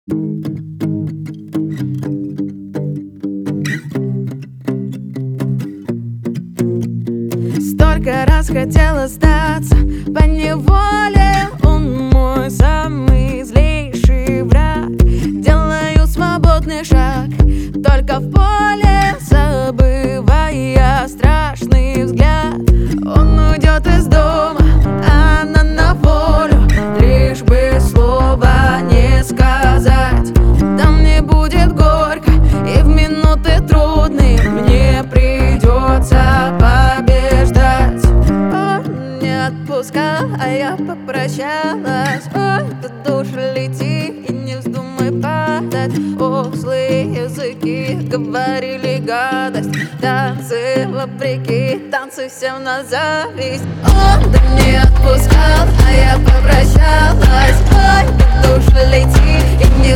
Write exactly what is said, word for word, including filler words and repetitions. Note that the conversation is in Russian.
Столько раз хотела остаться поневоле. Он мой самый злейший враг. Делаю свободный шаг только в поле, забывая страшный взгляд. Он уйдет из дома, а она на волю, лишь бы слова не сказать. Там мне будет горько, и в минуты трудные мне придется побеждать. Он не отпускал, а я попрощалась. Ой, ты душа, лети и не вздумай падать. Ох, злые языки говорили гадость. Танцы вопреки, танцы всем на зависть. Он да не отпускал, а я попрощалась. Ой, ты душа, лети и не